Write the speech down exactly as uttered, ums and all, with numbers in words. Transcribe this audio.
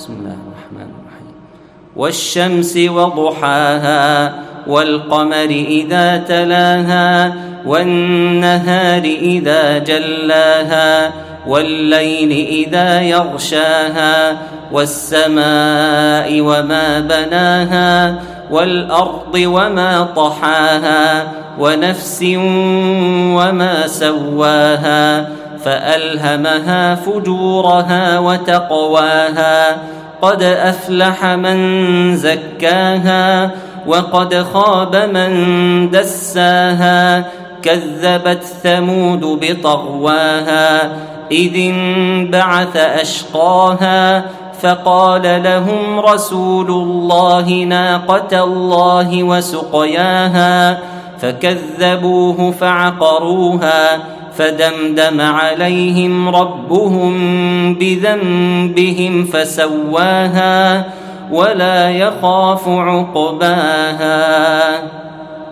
بسم الله الرحمن الرحيم. والشمس وضحاها والقمر إذا تلاها والنهار إذا جلاها والليل إذا يغشاها والسماء وما بناها والأرض وما طحاها ونفس وما سواها فألهمها فجورها وتقواها قد أفلح من زكاها وقد خاب من دساها كذبت ثمود بطغواها إذ انبعث أشقاها فقال لهم رسول الله ناقة الله وسقياها فكذبوه فعقروها فدمدم عليهم ربهم بذنبهم فسواها ولا يخاف عقباها.